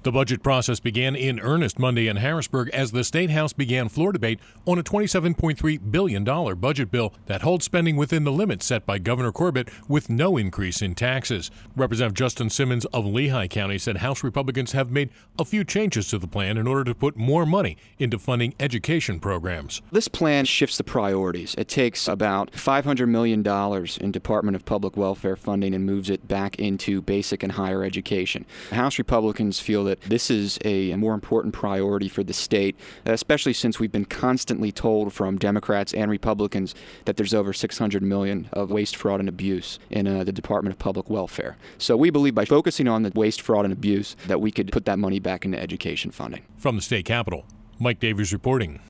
The budget process began in earnest Monday in Harrisburg as the State House began floor debate on a $27.3 billion budget bill that holds spending within the limits set by Governor Corbett with no increase in taxes. Representative Justin Simmons of Lehigh County said House Republicans have made a few changes to the plan in order to put more money into funding education programs. This plan shifts the priorities. It takes about $500 million in Department of Public Welfare funding and moves it back into basic and higher education. House Republicans feel that this is a more important priority for the state, especially since we've been constantly told from Democrats and Republicans that there's over $600 million of waste, fraud, and abuse in the Department of Public Welfare. So we believe by focusing on the waste, fraud, and abuse that we could put that money back into education funding. From the state capitol, Mike Davies reporting.